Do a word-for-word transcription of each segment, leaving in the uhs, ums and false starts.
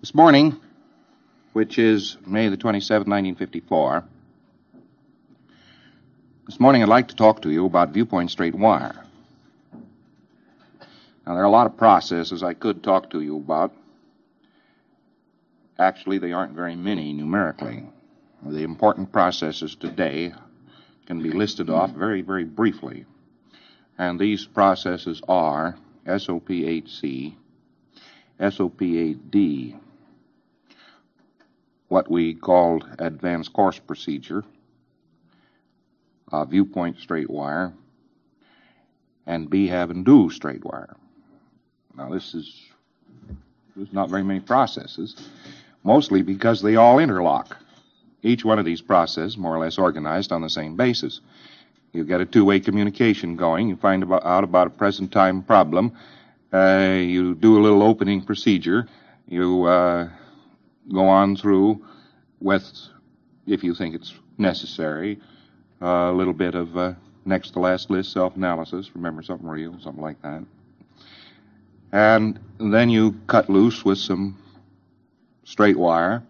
This morning, which is May the twenty-seventh, nineteen fifty-four, this morning I'd like to talk to you about viewpoint straight wire. Now, there are a lot of processes I could talk to you about. Actually, they aren't very many numerically. The important processes today can be listed off very, very briefly. And these processes are S O P eight C, S O P eight D, what we called advanced course procedure, uh, viewpoint straight wire, and B have and do straight wire. Now, this is there's not very many processes, mostly because they all interlock. Each one of these processes more or less organized on the same basis. You get a two-way communication going. You find about, out about a present time problem. Uh, you do a little opening procedure. You uh, go on through with, if you think it's necessary, uh, a little bit of uh, next to last list self-analysis. Remember something real, something like that. And then you cut loose with some straight wire,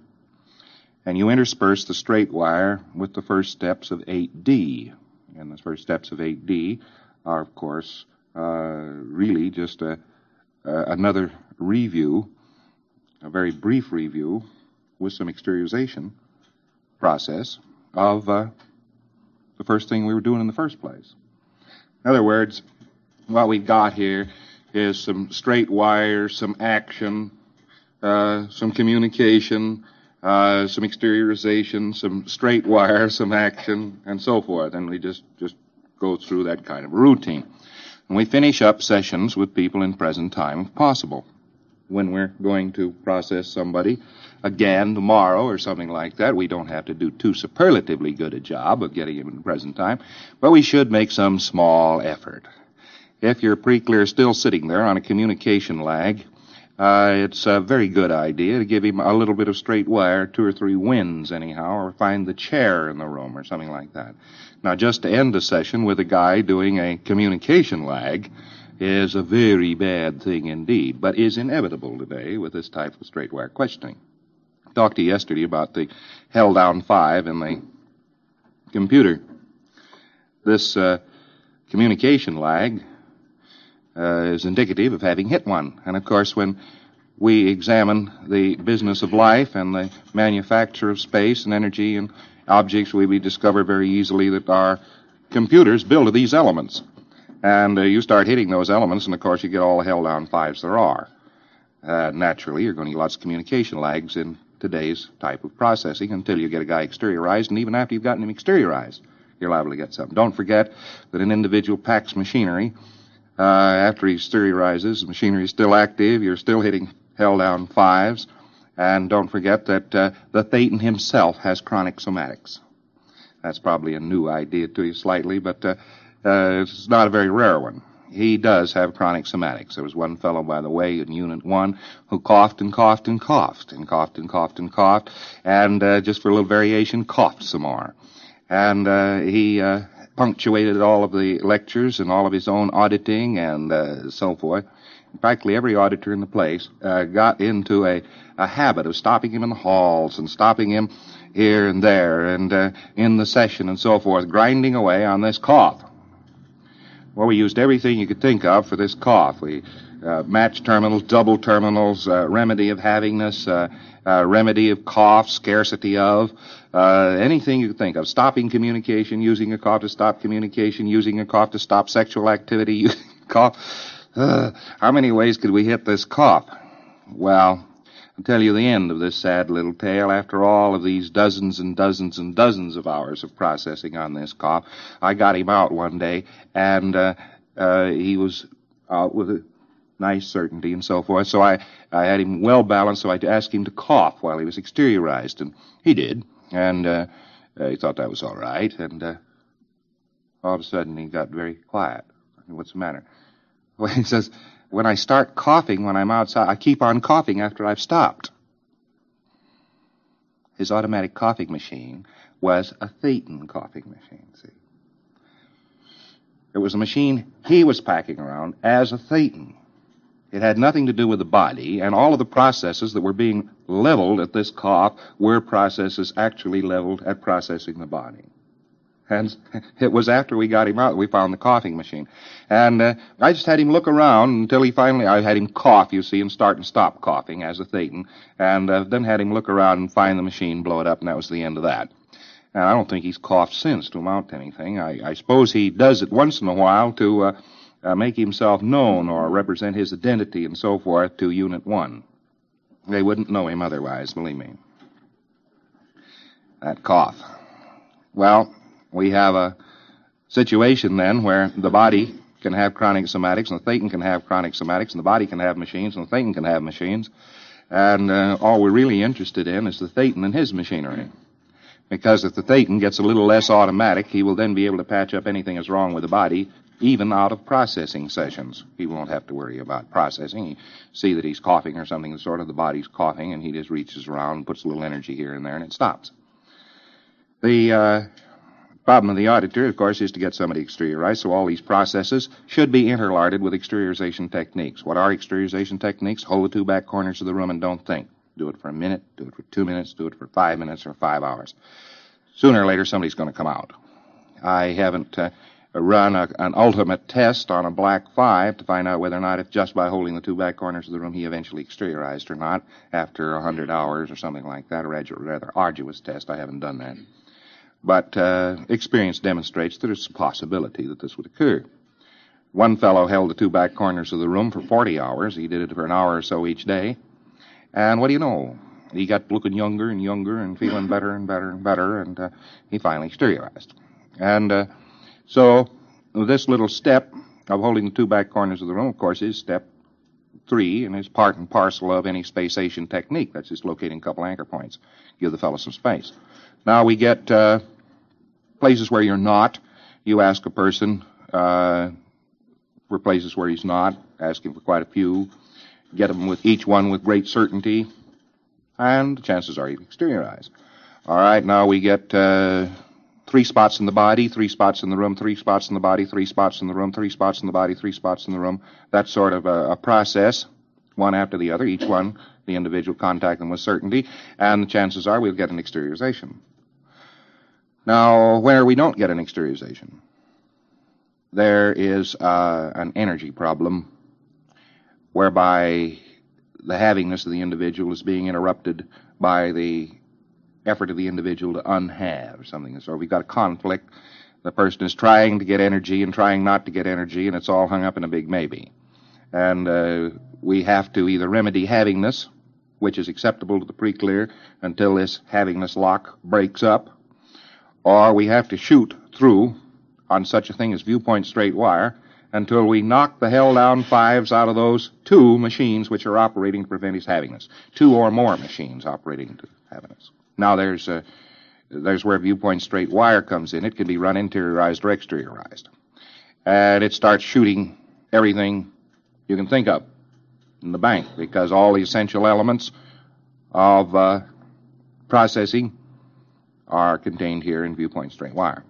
and you intersperse the straight wire with the first steps of eight D. And the first steps of eight D are, of course, uh, really just a, uh, another review, a very brief review with some exteriorization process of uh, the first thing we were doing in the first place. In other words, what we've got here is some straight wire, some action, uh, some communication, Uh, some exteriorization, some straight wire, some action, and so forth. And we just, just go through that kind of routine. And we finish up sessions with people in present time, if possible. When we're going to process somebody again tomorrow or something like that, we don't have to do too superlatively good a job of getting him in present time, but we should make some small effort. If you're pretty clear still sitting there on a communication lag, Uh, it's a very good idea to give him a little bit of straight wire, two or three wins anyhow, or find the chair in the room or something like that. Now, just to end the session with a guy doing a communication lag is a very bad thing indeed, but is inevitable today with this type of straight wire questioning. I talked to you yesterday about the held down five in the computer. This uh, communication lag Uh, is indicative of having hit one. And, of course, when we examine the business of life and the manufacture of space and energy and objects, we, we discover very easily that our computers build of these elements. And uh, you start hitting those elements, and, of course, you get all the held-down fives there are. Uh, naturally, you're going to get lots of communication lags in today's type of processing until you get a guy exteriorized, and even after you've gotten him exteriorized, you're liable to get something. Don't forget that an individual packs machinery. Uh, after he exteriorizes, the machinery is still active, you're still hitting held-down fives, and don't forget that uh, the Thetan himself has chronic somatics. That's probably a new idea to you slightly, but uh, uh, it's not a very rare one. He does have chronic somatics. There was one fellow, by the way, in Unit one who coughed and coughed and coughed and coughed and coughed and coughed, and uh, just for a little variation, coughed some more. And uh, he... Uh, punctuated all of the lectures and all of his own auditing and uh, so forth. Practically every auditor in the place uh, got into a, a habit of stopping him in the halls and stopping him here and there and uh, in the session and so forth, grinding away on this cough. Well, we used everything you could think of for this cough. We uh, match terminals, double terminals, uh, remedy of havingness, uh, uh, remedy of cough, scarcity of, Uh, anything you think of. Stopping communication, using a cough to stop communication, using a cough to stop sexual activity, using a cough. Uh, how many ways could we hit this cough? Well, I'll tell you the end of this sad little tale. After all of these dozens and dozens and dozens of hours of processing on this cough, I got him out one day, and uh, uh, he was out with a nice certainty and so forth. So I, I had him well balanced, so I asked him to cough while he was exteriorized, and he did. And uh, uh, he thought that was all right, and uh, all of a sudden he got very quiet. I mean, what's the matter? Well, he says, when I start coughing when I'm outside, I keep on coughing after I've stopped. His automatic coughing machine was a Thetan coughing machine, see. It was a machine he was packing around as a Thetan. It had nothing to do with the body, and all of the processes that were being leveled at this cough were processes actually leveled at processing the body. And it was after we got him out that we found the coughing machine. And uh, I just had him look around until he finally, I had him cough, you see, and start and stop coughing as a thetan, and uh, then had him look around and find the machine, blow it up, and that was the end of that. And I don't think he's coughed since to amount to anything. I, I suppose he does it once in a while to uh, uh, make himself known or represent his identity and so forth to Unit one. They wouldn't know him otherwise, believe me. That cough. Well, we have a situation then where the body can have chronic somatics, and the thetan can have chronic somatics, and the body can have machines, and the thetan can have machines. And uh, all we're really interested in is the thetan and his machinery. Because if the thetan gets a little less automatic, he will then be able to patch up anything that's wrong with the body, even out of processing sessions. He won't have to worry about processing. He see that he's coughing or something, sort of the body's coughing, and he just reaches around and puts a little energy here and there, and it stops. The uh, problem of the auditor, of course, is to get somebody exteriorized, so all these processes should be interlarded with exteriorization techniques. What are exteriorization techniques? Hold the two back corners of the room and don't think. Do it for a minute, do it for two minutes, do it for five minutes or five hours. Sooner or later, somebody's going to come out. I haven't uh, run a, an ultimate test on a black five to find out whether or not if just by holding the two back corners of the room he eventually exteriorized or not after a hundred hours or something like that, or a rather arduous test. I haven't done that. But uh, experience demonstrates that it's a possibility that this would occur. One fellow held the two back corners of the room for forty hours. He did it for an hour or so each day. And what do you know? He got looking younger and younger and feeling better and better and better, and uh, he finally exteriorized. And uh, so this little step of holding the two back corners of the room, of course, is step three and is part and parcel of any spacation technique. That's just locating a couple anchor points. Give the fellow some space. Now we get uh, places where you're not. You ask a person uh, for places where he's not. Ask him for quite a few. Get him with each one with great certainty, and the chances are you exteriorize. All right, now we get uh, three spots in the body, three spots in the room, three spots in the body, three spots in the room, three spots in the body, three spots in the room. That's sort of a, a process, one after the other, each one, the individual contact them with certainty, and the chances are we'll get an exteriorization. Now, where we don't get an exteriorization, there is uh, an energy problem whereby the havingness of the individual is being interrupted by the effort of the individual to unhave something. So we've got a conflict. The person is trying to get energy and trying not to get energy, and it's all hung up in a big maybe. And uh, we have to either remedy havingness, which is acceptable to the pre-clear until this havingness lock breaks up, or we have to shoot through on such a thing as viewpoint straight wire until we knock the held-down fives out of those two machines which are operating to prevent his havingness. Two or more machines operating to havingness. Now, there's uh, there's where viewpoint straight wire comes in. It can be run interiorized or exteriorized. And it starts shooting everything you can think of in the bank, because all the essential elements of uh, processing are contained here in viewpoint straight wire.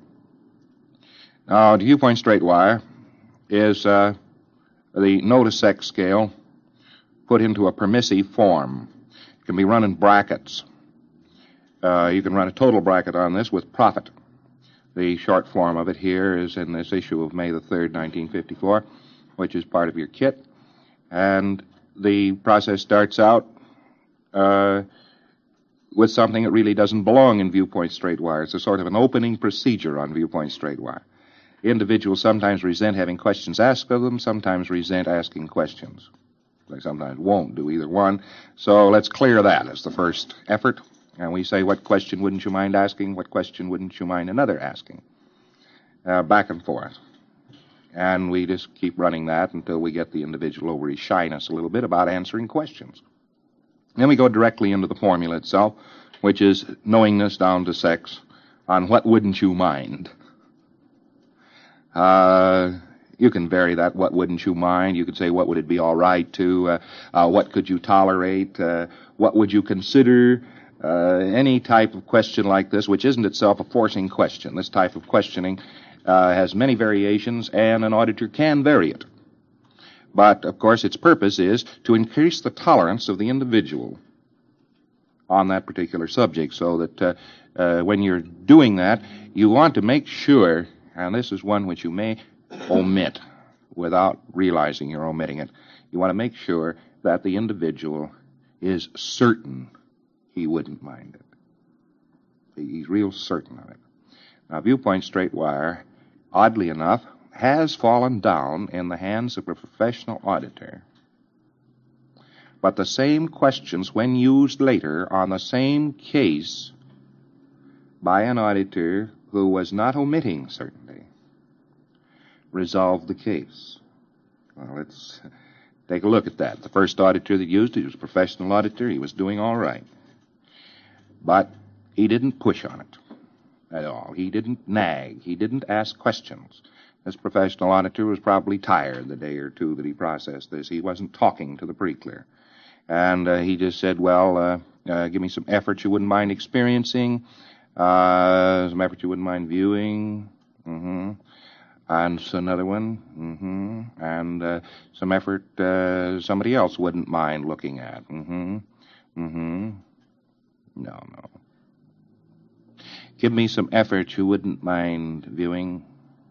Now, the viewpoint straight wire is uh, the notisec scale put into a permissive form. It can be run in brackets. Uh, you can run a total bracket on this with profit. The short form of it here is in this issue of May the third, nineteen fifty-four, which is part of your kit. And the process starts out uh, with something that really doesn't belong in viewpoint straight wire. It's a sort of an opening procedure on viewpoint straight wire. Individuals sometimes resent having questions asked of them, sometimes resent asking questions. They sometimes won't do either one. So let's clear that as the first effort. And we say, what question wouldn't you mind asking? What question wouldn't you mind another asking? Uh, back and forth. And we just keep running that until we get the individual over his shyness a little bit about answering questions. Then we go directly into the formula itself, which is knowingness down to sex on what wouldn't you mind. Uh, you can vary that. What wouldn't you mind? You could say, what would it be all right to? Uh, uh, what could you tolerate? Uh, what would you consider? Uh, any type of question like this, which isn't itself a forcing question. This type of questioning uh, has many variations, and an auditor can vary it. But, of course, its purpose is to increase the tolerance of the individual on that particular subject, so that uh, uh, when you're doing that, you want to make sure, and this is one which you may omit without realizing you're omitting it, you want to make sure that the individual is certain he wouldn't mind it. He's real certain of it. Now, Viewpoint Straight Wire, oddly enough, has fallen down in the hands of a professional auditor. But the same questions, when used later on the same case by an auditor who was not omitting certainty, resolved the case. Well, let's take a look at that. The first auditor that used it was a professional auditor. He was doing all right. But he didn't push on it at all. He didn't nag. He didn't ask questions. This professional auditor was probably tired the day or two that he processed this. He wasn't talking to the pre-clear. And uh, he just said, well, uh, uh, give me some effort you wouldn't mind experiencing, uh, some effort you wouldn't mind viewing, mm-hmm. and so another one, mm-hmm. and uh, some effort uh, somebody else wouldn't mind looking at, mm-hmm, mm-hmm. No, no. Give me some effort you wouldn't mind viewing.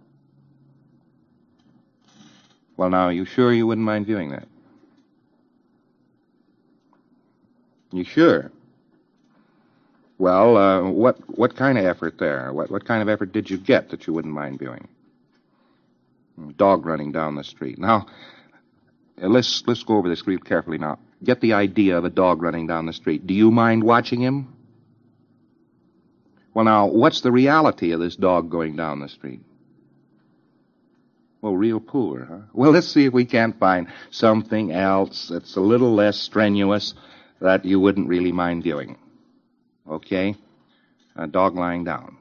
Well, now, are you sure you wouldn't mind viewing that? You sure? Well, uh, what what kind of effort there? What what kind of effort did you get that you wouldn't mind viewing? Dog running down the street. Now, let's let's go over this real carefully now. Get the idea of a dog running down the street. Do you mind watching him? Well, now, what's the reality of this dog going down the street? Well, real poor, huh? Well, let's see if we can't find something else that's a little less strenuous that you wouldn't really mind viewing. Okay? A dog lying down.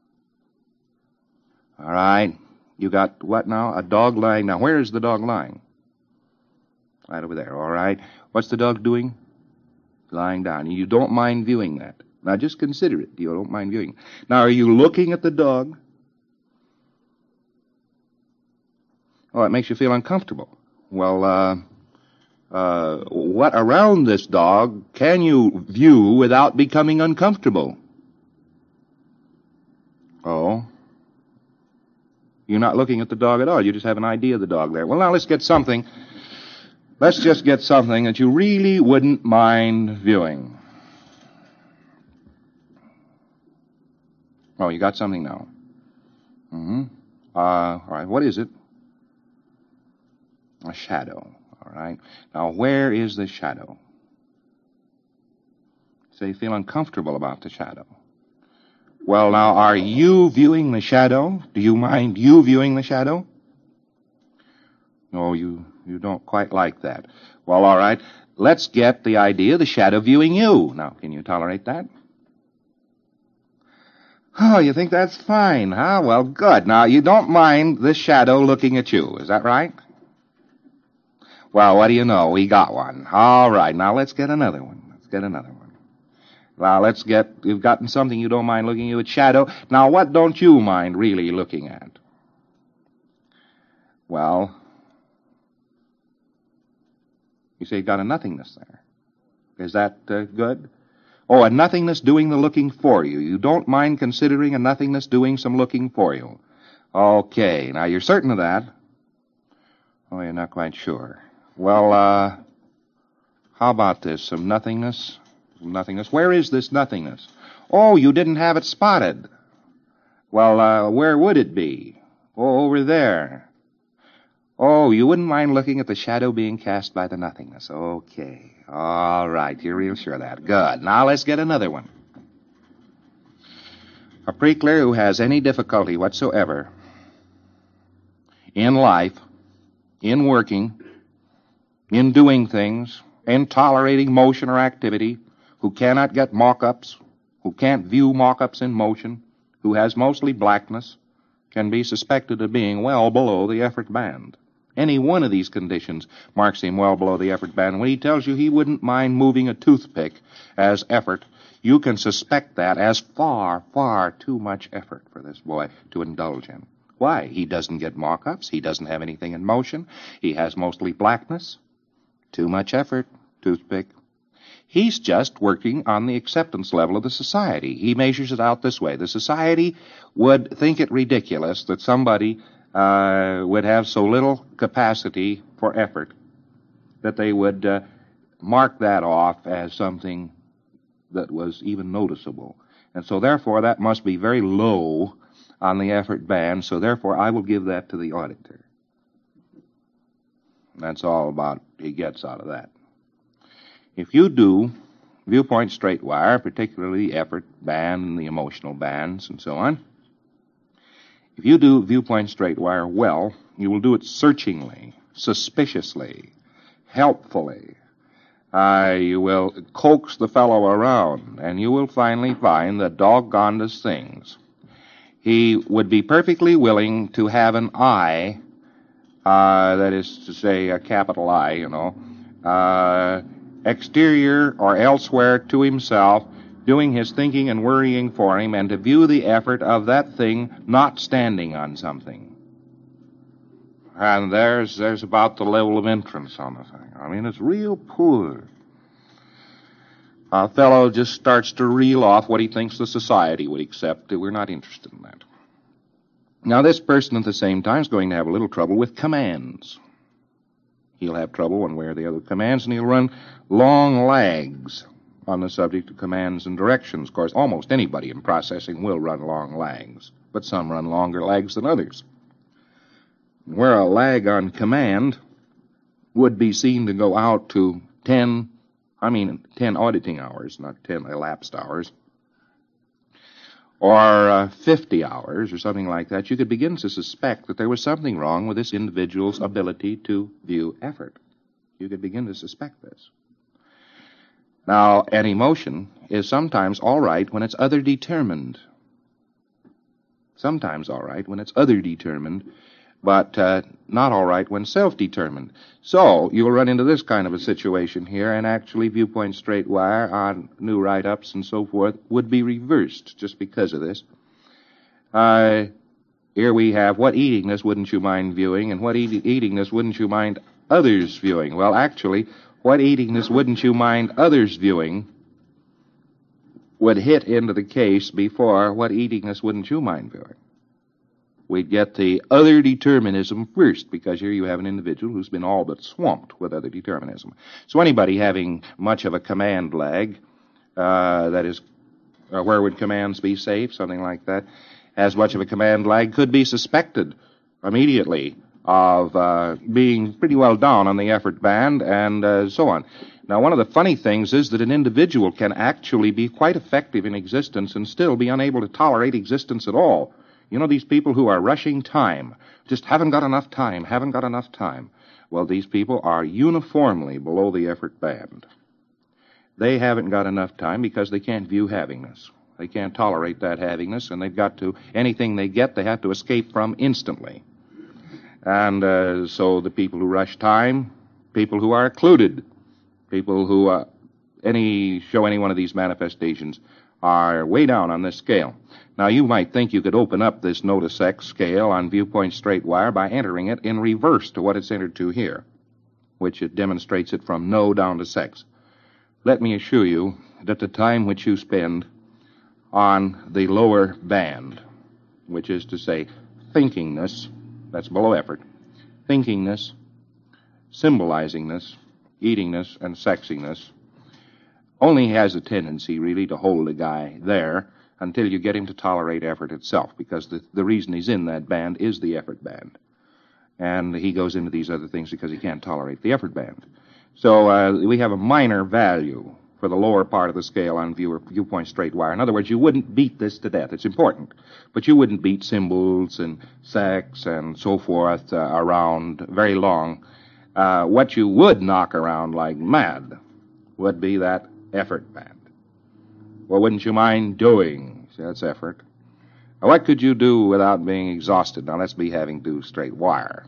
All right. You got what now? A dog lying down. Where is the dog lying? Right over there. All right. What's the dog doing? Lying down. You don't mind viewing that. Now, just consider it. You don't mind viewing. Now, are you looking at the dog? Oh, it makes you feel uncomfortable. Well, uh... Uh, what around this dog can you view without becoming uncomfortable? Oh. You're not looking at the dog at all. You just have an idea of the dog there. Well, now let's get something. Let's just get something that you really wouldn't mind viewing. Oh, you got something now. Mm-hmm. Uh, all right, what is it? A shadow. All right. Now, where is the shadow? So you feel uncomfortable about the shadow. Well, now, are you viewing the shadow? Do you mind you viewing the shadow? No, you, you don't quite like that. Well, all right. Let's get the idea of the shadow viewing you. Now, can you tolerate that? Oh, you think that's fine, huh? Well, good. Now, you don't mind the shadow looking at you. Is that right? Well, what do you know? We got one. All right, now let's get another one. Let's get another one. Now, let's get, you've gotten something you don't mind looking at, shadow. Now, what don't you mind really looking at? Well, you say you got a nothingness there. Is that uh, good? Oh, a nothingness doing the looking for you. You don't mind considering a nothingness doing some looking for you. Okay, now you're certain of that? Oh, you're not quite sure. Well, uh, how about this? Some nothingness? Some nothingness. Where is this nothingness? Oh, you didn't have it spotted. Well, uh, where would it be? Oh, over there. Oh, you wouldn't mind looking at the shadow being cast by the nothingness. Okay. All right. You're real sure of that. Good. Now let's get another one. A pre-clear who has any difficulty whatsoever in life, in working, in doing things, in tolerating motion or activity, who cannot get mock-ups, who can't view mock-ups in motion, who has mostly blackness, can be suspected of being well below the effort band. Any one of these conditions marks him well below the effort band. When he tells you he wouldn't mind moving a toothpick as effort, you can suspect that as far, far too much effort for this boy to indulge in. Why? He doesn't get mock-ups. He doesn't have anything in motion. He has mostly blackness. Too much effort, toothpick. He's just working on the acceptance level of the society. He measures it out this way. The society would think it ridiculous that somebody uh, would have so little capacity for effort that they would uh, mark that off as something that was even noticeable. And so therefore that must be very low on the effort band, so therefore I will give that to the auditor. That's all about he gets out of that. If you do viewpoint straight wire, particularly the effort band and the emotional bands and so on, if you do viewpoint straight wire well, you will do it searchingly, suspiciously, helpfully. Uh, you will coax the fellow around, and you will finally find the doggonedest things. He would be perfectly willing to have an I, uh, that is to say a capital I, you know, uh, exterior or elsewhere to himself, doing his thinking and worrying for him, and to view the effort of that thing not standing on something. And there's there's about the level of entrance on the thing. I mean, it's real poor. A fellow just starts to reel off what he thinks the society would accept. We're not interested in that. Now, this person at the same time is going to have a little trouble with commands. He'll have trouble one way or the other with commands, and he'll run long lags on the subject of commands and directions. Of course, almost anybody in processing will run long lags, but some run longer lags than others. Where a lag on command would be seen to go out to ten, I mean ten auditing hours, not ten elapsed hours, or uh, fifty hours or something like that, you could begin to suspect that there was something wrong with this individual's ability to view effort. You could begin to suspect this. Now, an emotion is sometimes all right when it's other determined. Sometimes all right when it's other determined, but uh, not all right when self-determined. So you'll run into this kind of a situation here, and actually viewpoint straight wire on new write-ups and so forth would be reversed just because of this. Uh, here we have, what eatingness wouldn't you mind viewing, and what eat- eatingness wouldn't you mind others viewing? Well, actually, what eatingness wouldn't you mind others viewing would hit into the case before what eatingness wouldn't you mind viewing. We'd get the other determinism first, because here you have an individual who's been all but swamped with other determinism. So anybody having much of a command lag, uh, that is, uh, where would commands be safe, something like that, has much of a command lag, could be suspected immediately of uh, being pretty well down on the effort band and uh, so on. Now, one of the funny things is that an individual can actually be quite effective in existence and still be unable to tolerate existence at all. You know, these people who are rushing time, just haven't got enough time, haven't got enough time. Well, these people are uniformly below the effort band. They haven't got enough time because they can't view havingness. They can't tolerate that havingness, and they've got to, anything they get, they have to escape from instantly. And uh, so the people who rush time, people who are occluded, people who uh, any show any one of these manifestations are way down on this scale. Now, you might think you could open up this no to sex scale on viewpoint straight wire by entering it in reverse to what it's entered to here, which it demonstrates it from no down to sex. Let me assure you that the time which you spend on the lower band, which is to say thinkingness, that's below effort, thinkingness, symbolizingness, eatingness, and sexingness, only has a tendency, really, to hold a guy there until you get him to tolerate effort itself, because the, the reason he's in that band is the effort band. And he goes into these other things because he can't tolerate the effort band. So uh, we have a minor value for the lower part of the scale on viewer, viewpoint straight wire. In other words, you wouldn't beat this to death. It's important. But you wouldn't beat symbols and sex and so forth uh, around very long. Uh, what you would knock around like mad would be that effort band. What wouldn't you mind doing? See, that's effort. Now, what could you do without being exhausted? Now, let's be having to straight wire.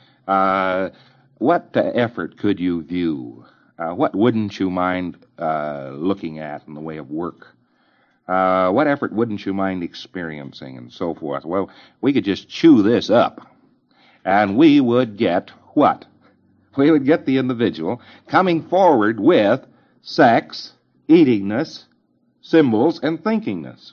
Uh, what uh, effort could you view? Uh, what wouldn't you mind uh, looking at in the way of work? Uh, what effort wouldn't you mind experiencing, and so forth? Well, we could just chew this up, and we would get what? We would get the individual coming forward with sex, eatingness, symbols, and thinkingness.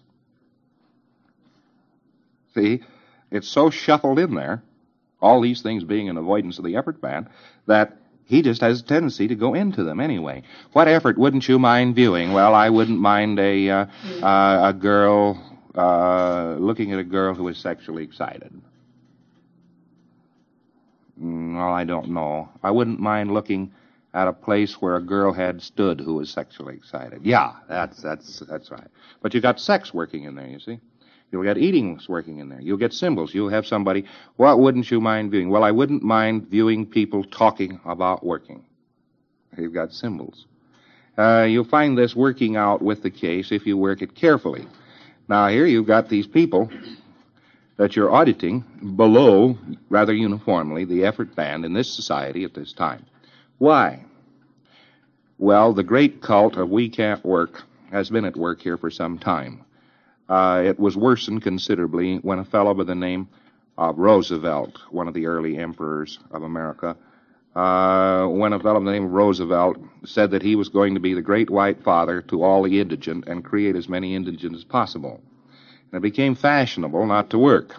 See, it's so shuffled in there, all these things being an avoidance of the effort band, that he just has a tendency to go into them anyway. What effort wouldn't you mind viewing? Well, I wouldn't mind a uh, uh, a girl uh, looking at a girl who is sexually excited. Well, I don't know. I wouldn't mind looking at a place where a girl had stood who was sexually excited. Yeah, that's that's that's right. But you got sex working in there, you see. You'll get eatings working in there. You'll get symbols. You'll have somebody. What wouldn't you mind viewing? Well, I wouldn't mind viewing people talking about working. You've got symbols. Uh, you'll find this working out with the case if you work it carefully. Now, here you've got these people that you're auditing below, rather uniformly, the effort band in this society at this time. Why? Well, the great cult of we can't work has been at work here for some time. Uh, it was worsened considerably when a fellow by the name of Roosevelt, one of the early emperors of America, uh, when a fellow by the name of Roosevelt said that he was going to be the great white father to all the indigent and create as many indigents as possible. And it became fashionable not to work.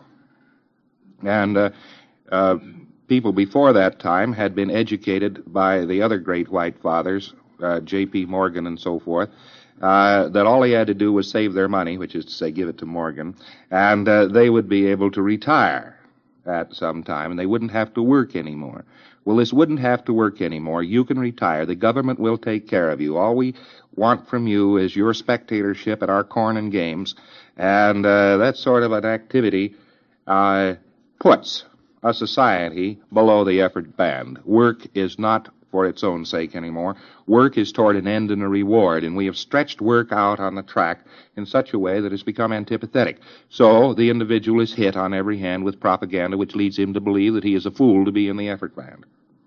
And uh, uh, people before that time had been educated by the other great white fathers, uh, J P Morgan and so forth, Uh, that all he had to do was save their money, which is to say give it to Morgan, and uh, they would be able to retire at some time, and they wouldn't have to work anymore. Well, this wouldn't have to work anymore. You can retire. The government will take care of you. All we want from you is your spectatorship at our corn and games, and uh, that sort of an activity uh, puts a society below the effort band. Work is not for its own sake anymore. Work is toward an end and a reward, and we have stretched work out on the track in such a way that it's become antipathetic. So the individual is hit on every hand with propaganda which leads him to believe that he is a fool to be in the effort band.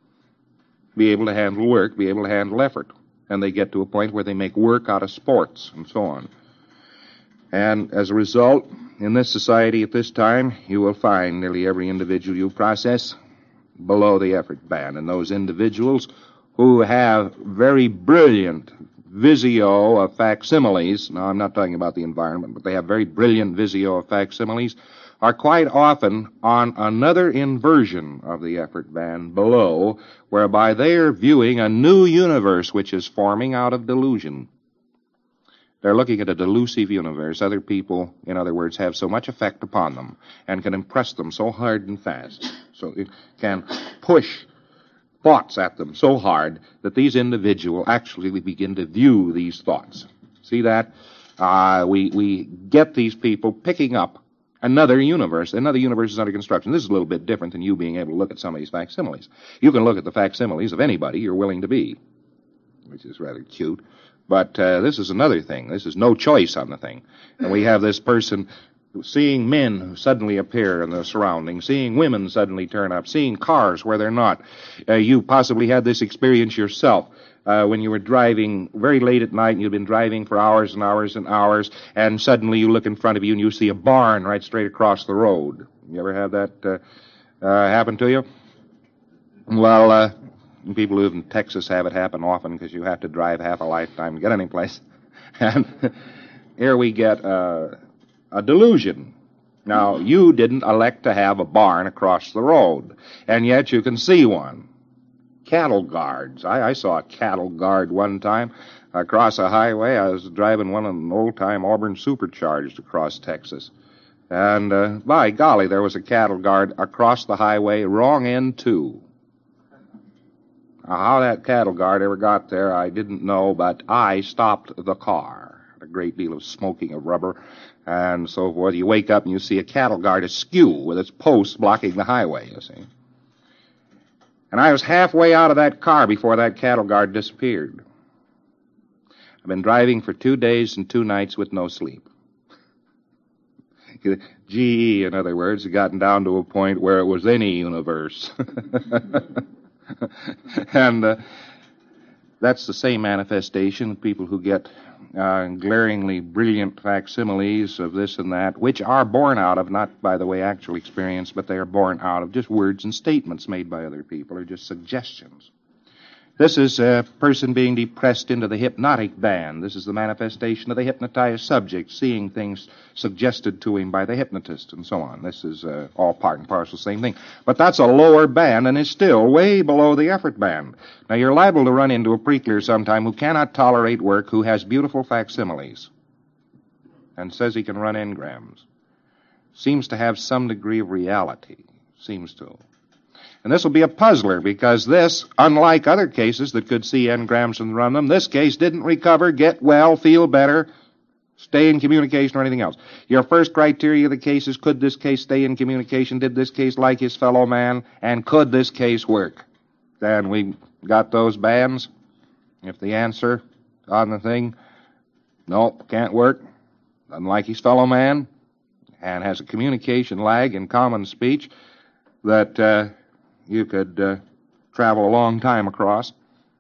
Be able to handle work, be able to handle effort. And they get to a point where they make work out of sports and so on. And as a result, in this society at this time, you will find nearly every individual you process below the effort band, and those individuals who have very brilliant visio of facsimiles, now I'm not talking about the environment, but they have very brilliant visio of facsimiles, are quite often on another inversion of the effort band below, whereby they are viewing a new universe which is forming out of delusion. They're looking at a delusive universe. Other people, in other words, have so much effect upon them and can impress them so hard and fast. So it can push thoughts at them so hard that these individuals actually begin to view these thoughts. See that? Uh, we, we get these people picking up another universe. Another universe is under construction. This is a little bit different than you being able to look at some of these facsimiles. You can look at the facsimiles of anybody you're willing to be, which is rather cute. But uh, this is another thing. This is no choice on the thing. And we have this person seeing men suddenly appear in the surroundings, seeing women suddenly turn up, seeing cars where they're not. Uh, you possibly had this experience yourself uh, when you were driving very late at night and you've been driving for hours and hours and hours, and suddenly you look in front of you and you see a barn right straight across the road. You ever have that uh, uh, happen to you? Well, uh, people who live in Texas have it happen often because you have to drive half a lifetime to get any place. And here we get uh, a delusion. Now, you didn't elect to have a barn across the road, and yet you can see one. Cattle guards. I, I saw a cattle guard one time across a highway. I was driving one of an old-time Auburn Supercharged across Texas. And, uh, by golly, there was a cattle guard across the highway, wrong end too. Now, how that cattle guard ever got there, I didn't know, but I stopped the car. A great deal of smoking of rubber and so forth. You wake up and you see a cattle guard askew with its posts blocking the highway, you see. And I was halfway out of that car before that cattle guard disappeared. I've been driving for two days and two nights with no sleep. G E, in other words, had gotten down to a point where it was any universe. And uh, that's the same manifestation, people who get uh, glaringly brilliant facsimiles of this and that, which are born out of, not by the way actual experience, but they are born out of just words and statements made by other people, or just suggestions. This is a person being depressed into the hypnotic band. This is the manifestation of the hypnotized subject, seeing things suggested to him by the hypnotist, and so on. This is uh, all part and parcel, same thing. But that's a lower band, and is still way below the effort band. Now, you're liable to run into a pre-clear sometime who cannot tolerate work, who has beautiful facsimiles, and says he can run engrams. Seems to have some degree of reality. Seems to. And this will be a puzzler, because this, unlike other cases that could see engrams and run them, this case didn't recover, get well, feel better, stay in communication, or anything else. Your first criteria of the case is, could this case stay in communication? Did this case like his fellow man? And could this case work? Then we got those bands. If the answer on the thing, no, can't work, doesn't like his fellow man, and has a communication lag in common speech that uh, you could uh, travel a long time across,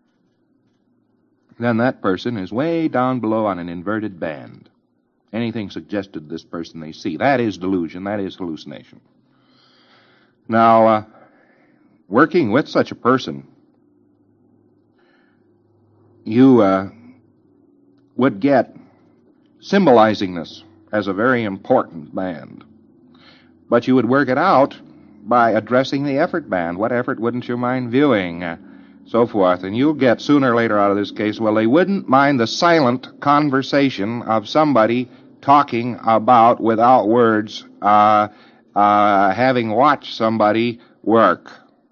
then that person is way down below on an inverted band. Anything suggested to this person they see, that is delusion, that is hallucination. Now, uh, working with such a person, you uh, would get symbolizing this as a very important band. But you would work it out by addressing the effort band. What effort wouldn't you mind viewing? Uh, so forth. And you'll get sooner or later out of this case, well, they wouldn't mind the silent conversation of somebody talking about, without words, uh, uh, having watched somebody work.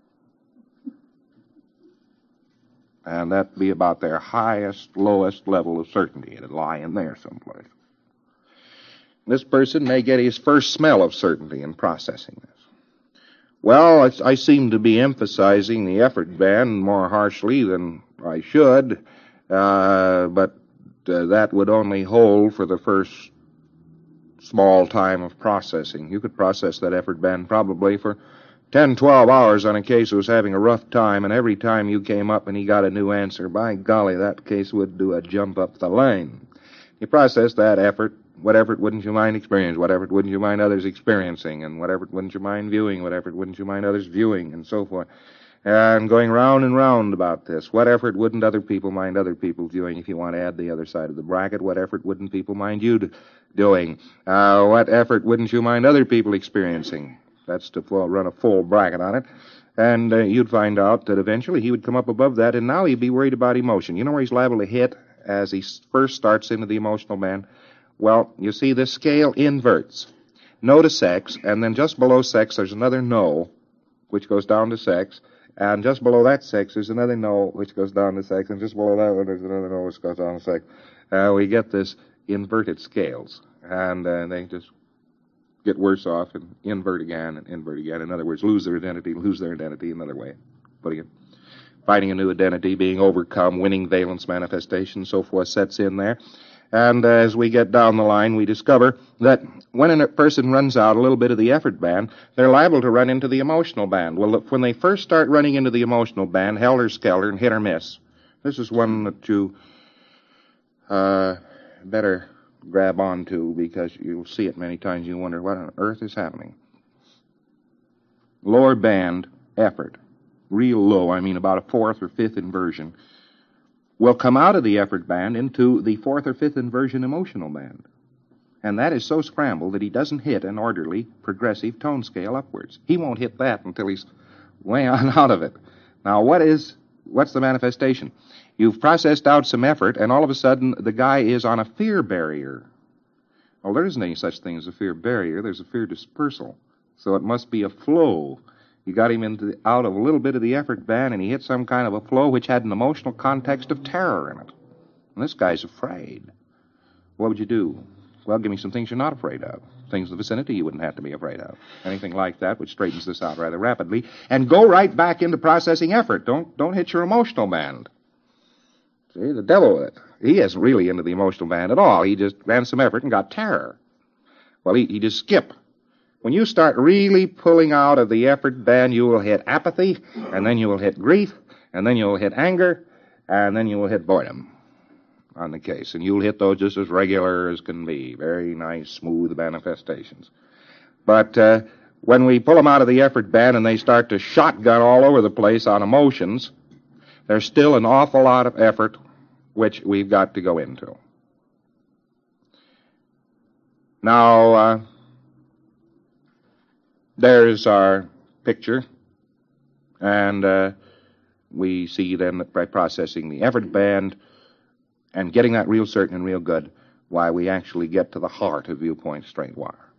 And that'd be about their highest, lowest level of certainty. It'd lie in there someplace. This person may get his first smell of certainty in processing this. Well, I, I seem to be emphasizing the effort band more harshly than I should, uh, but uh, that would only hold for the first small time of processing. You could process that effort band probably for ten, twelve hours on a case who was having a rough time, and every time you came up and he got a new answer, by golly, that case would do a jump up the line. You process that effort. What effort wouldn't you mind experiencing? What effort wouldn't you mind others experiencing? And what effort wouldn't you mind viewing? What effort wouldn't you mind others viewing? And so forth. And going round and round about this. What effort wouldn't other people mind other people viewing? If you want to add the other side of the bracket, what effort wouldn't people mind you doing? Uh, what effort wouldn't you mind other people experiencing? That's to full, run a full bracket on it. And uh, you'd find out that eventually he would come up above that, and now he'd be worried about emotion. You know where he's liable to hit as he first starts into the emotional band? Well, you see, this scale inverts. No to sex, and then just below sex there's another no, which goes down to sex, and just below that sex there's another no, which goes down to sex, and just below that one there's another no, which goes down to sex. Uh, we get this inverted scales, and uh, they just get worse off and invert again and invert again. In other words, lose their identity, lose their identity, another way of putting it. Finding a new identity, being overcome, winning valence manifestation, so forth sets in there. And as we get down the line, we discover that when a person runs out a little bit of the effort band, they're liable to run into the emotional band. Well, when they first start running into the emotional band, helter-skelter and hit or miss. This is one that you uh, better grab onto, because you'll see it many times. You wonder, what on earth is happening? Lower band effort, real low, I mean about a fourth or fifth inversion, will come out of the effort band into the fourth or fifth inversion emotional band. And that is so scrambled that he doesn't hit an orderly, progressive tone scale upwards. He won't hit that until he's way on out of it. Now, what is, what's the manifestation? You've processed out some effort, and all of a sudden the guy is on a fear barrier. Well, there isn't any such thing as a fear barrier. There's a fear dispersal. So it must be a flow. You got him into the, out of a little bit of the effort band, and he hit some kind of a flow which had an emotional context of terror in it. And this guy's afraid. What would you do? Well, give me some things you're not afraid of. Things in the vicinity you wouldn't have to be afraid of. Anything like that, which straightens this out rather rapidly. And go right back into processing effort. Don't, don't hit your emotional band. See, the devil with it. He isn't really into the emotional band at all. He just ran some effort and got terror. Well, he, he just skipped. When you start really pulling out of the effort band, you will hit apathy, and then you will hit grief, and then you'll hit anger, and then you will hit Boydum on the case, and you'll hit those just as regular as can be. Very nice, smooth manifestations. But uh, when we pull them out of the effort band and they start to shotgun all over the place on emotions, there's still an awful lot of effort which we've got to go into. Now, uh, there's our picture, and uh, we see then that by processing the effort band and getting that real certain and real good, why we actually get to the heart of viewpoint straight wire.